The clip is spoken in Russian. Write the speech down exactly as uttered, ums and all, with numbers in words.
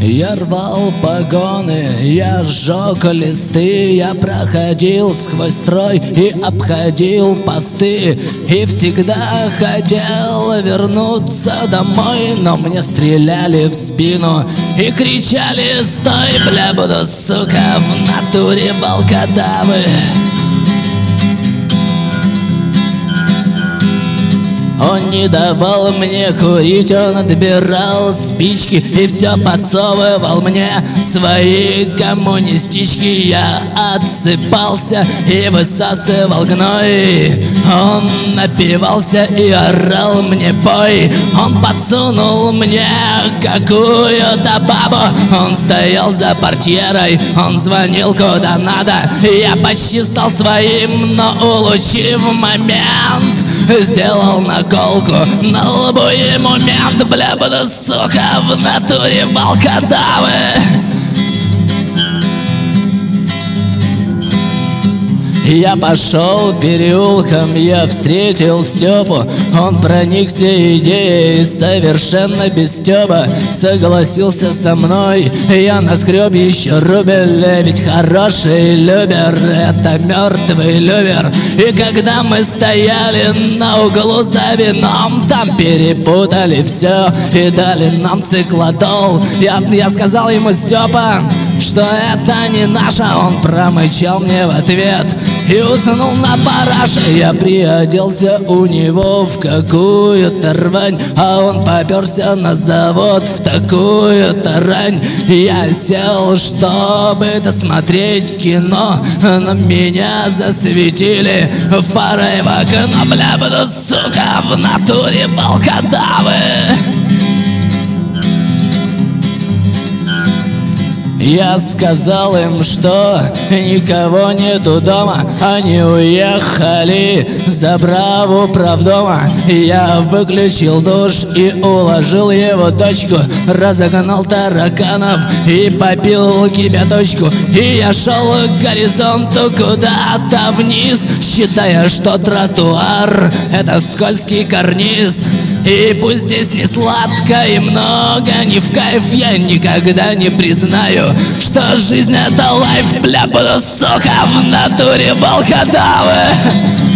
Я рвал погоны, я сжег листы, я проходил сквозь строй и обходил посты. И всегда хотел вернуться домой, но мне стреляли в спину и кричали: стой, бля, буду, сука, в натуре волкодавы. Он не давал мне курить, он отбирал спички и все подсовывал мне свои коммунистички. Я отсыпался и высасывал гной. Он напивался и орал мне: бой. Он подсунул мне какую-то бабу. Он стоял за портьерой, он звонил куда надо. Я почти стал своим, но, улучив момент, сделал наколку на лбу ему мент. Бля, буду, сука, в натуре волкодавы. Я пошел переулком, я встретил Степу. Он проникся идеей совершенно без стёба. Согласился со мной, я наскреб еще рубль. Ведь хороший любер — это мертвый любер. И когда мы стояли на углу за вином, там перепутали все и дали нам циклодол. Я, я сказал ему: Степа, что это не наше. Он промычал мне в ответ и уснул на параше. Я приоделся у него в какую-то рвань, а он попёрся на завод в такую-то рань. Я сел, чтобы досмотреть кино, но меня засветили фарой в окно. Бля, буду, сука, в натуре волкодавы. Я сказал им, что никого нету дома. Они уехали за браву правдома. Я выключил душ и уложил его дочку, разогнал тараканов и попил кипяточку. И я шел к горизонту куда-то вниз, считая, что тротуар — это скользкий карниз. И пусть здесь не сладко и много не в кайф, я никогда не признаю, что жизнь — это лайф. Бля, буду, сука, в натуре волкодавы.